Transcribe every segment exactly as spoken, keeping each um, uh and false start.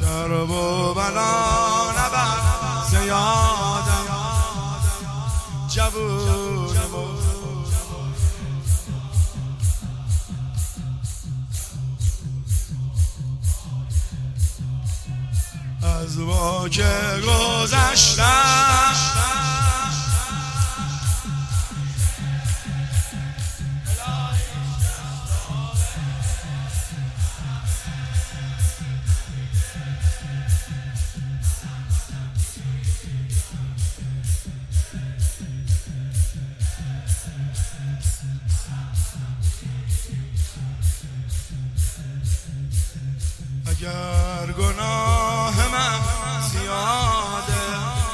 کرب و بلا نبر زیادم جوون از با که گذشتم اگر گناه من زیاده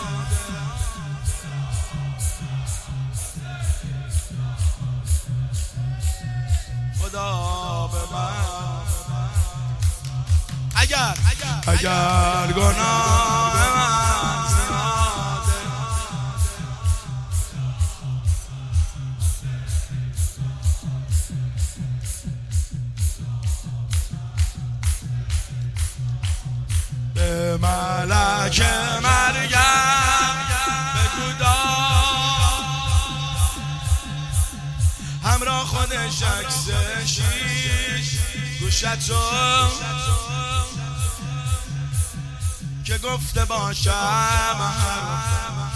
خدا به من اگر اگر گناه من زیاده به ملک مریم بگو دار همراه خودش عکس شیش گوشتو که گفته باشم